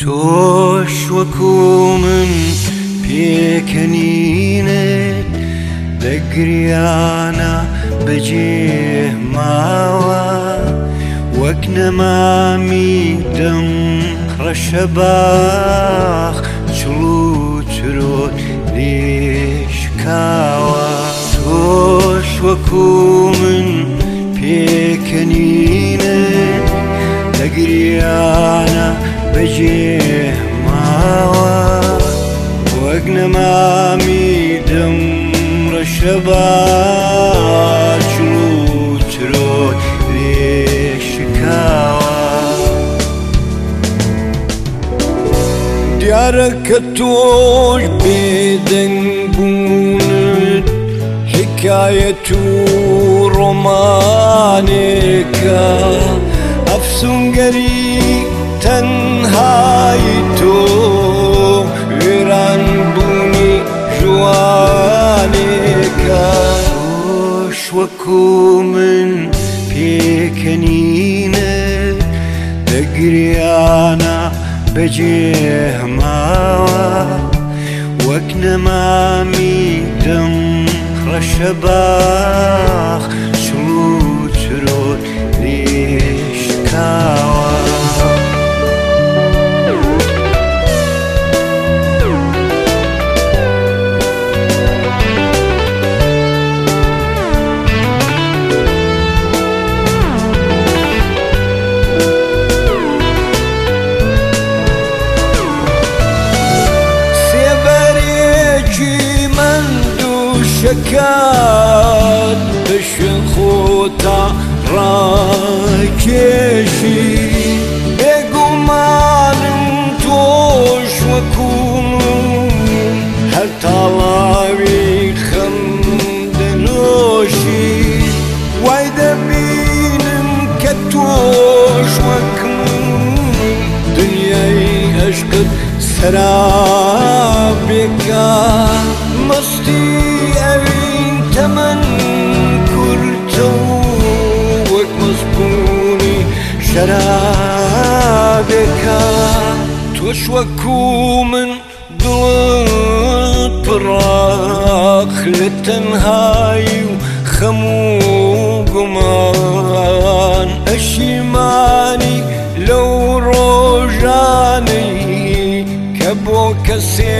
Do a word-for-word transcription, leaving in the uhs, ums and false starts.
تۆش وەکوو من پێکەنینت دەگریانە بەجێ ماوە وەک نەمامی دەم ڕەشە باخ چڵ و چرۆت لێشکاوە تۆش وەکوو من پێکەنینت دەگریانە بەجێ ماوە وەک نەمامی دەم ڕەشە باخ چڵ و چرۆت لێشکاوە دیارە کە تۆش بێدەنگ بوونت حکایەت و ڕۆمانێکە ئەفسوونگەری تەنهایی تۆ وێران بوونی جوانێکە تۆش وەکوو من پێکەنینت دەگریانە بەجێ ماوە وەک نەمامی دەم ڕەشە باخ چڵ و چرۆت لێشکاوە شکات بشن خۆتا ڕاکێشی بێگومانم تۆش وەکوو من هەر تاڵاوی خەم دەنۆشی وای دەبینم کە تۆش وەک من دنیای عەشقت سەرابێکە مەستی ئەوین تەمەن کورتە و وەک مەزبوونی شەرابێکە تۆش وەکوو من دڵت پڕاق لە تەنهایی و خەم و گومان ئەشیمانی لەو ڕۆژانەی کە بۆ کەسێ